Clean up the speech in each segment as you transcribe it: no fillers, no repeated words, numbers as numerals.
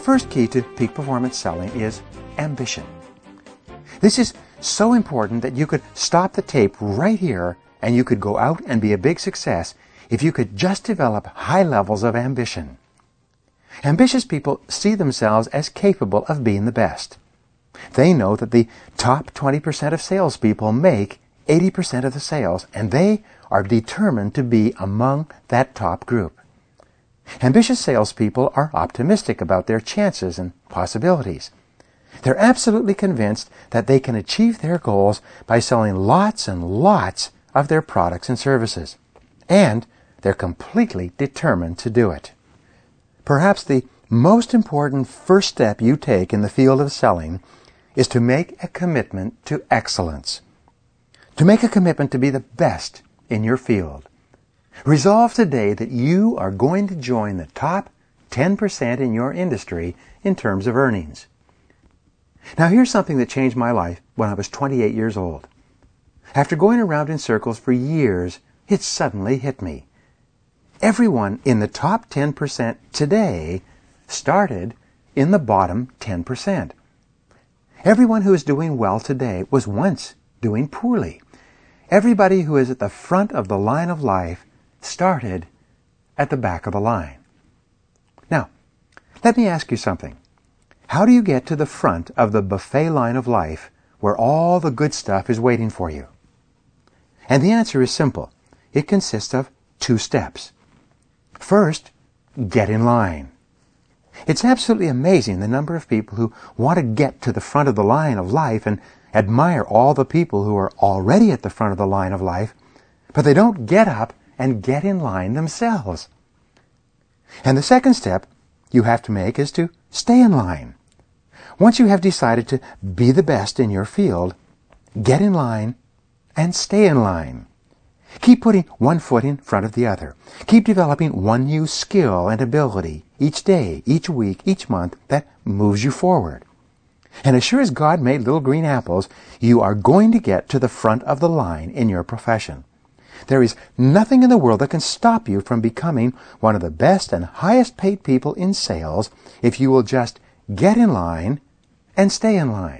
first key to peak performance selling is ambition. This is so important that you could stop the tape right here and you could go out and be a big success if you could just develop high levels of ambition. Ambitious people see themselves as capable of being the best. They know that the top 20% of salespeople make 80% of the sales, and they are determined to be among that top group. Ambitious salespeople are optimistic about their chances and possibilities. They're absolutely convinced that they can achieve their goals by selling lots and lots of their products and services. And they're completely determined to do it. Perhaps the most important first step you take in the field of selling is to make a commitment to excellence. To make a commitment to be the best in your field. Resolve today that you are going to join the top 10% in your industry in terms of earnings. Now here's something that changed my life when I was 28 years old. After going around in circles for years, it suddenly hit me. Everyone in the top 10% today started in the bottom 10%. Everyone who is doing well today was once doing poorly. Everybody who is at the front of the line of life started at the back of the line. Now, let me ask you something. How do you get to the front of the buffet line of life where all the good stuff is waiting for you? And the answer is simple. It consists of 2 steps. First, get in line. It's absolutely amazing the number of people who want to get to the front of the line of life and admire all the people who are already at the front of the line of life, but they don't get up and get in line themselves. And the second step you have to make is to stay in line. Once you have decided to be the best in your field, get in line and stay in line. Keep putting one foot in front of the other. Keep developing one new skill and ability each day, each week, each month that moves you forward. And as sure as God made little green apples, you are going to get to the front of the line in your profession. There is nothing in the world that can stop you from becoming one of the best and highest paid people in sales if you will just get in line and stay in line.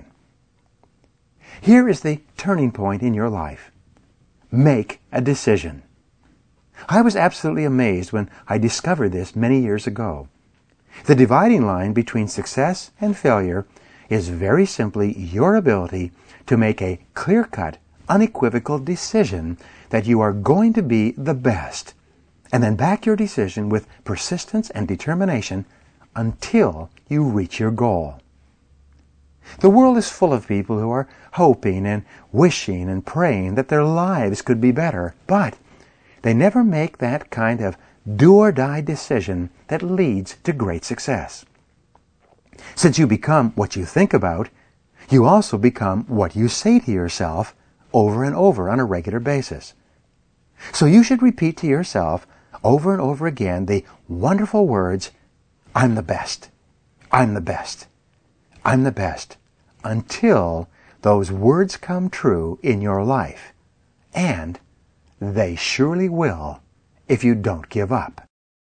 Here is the turning point in your life. Make a decision. I was absolutely amazed when I discovered this many years ago. The dividing line between success and failure is very simply your ability to make a clear-cut, unequivocal decision that you are going to be the best, and then back your decision with persistence and determination until you reach your goal. The world is full of people who are hoping and wishing and praying that their lives could be better, but they never make that kind of do-or-die decision that leads to great success. Since you become what you think about, you also become what you say to yourself over and over on a regular basis. So you should repeat to yourself over and over again the wonderful words, I'm the best, I'm the best, I'm the best, until those words come true in your life. And they surely will if you don't give up.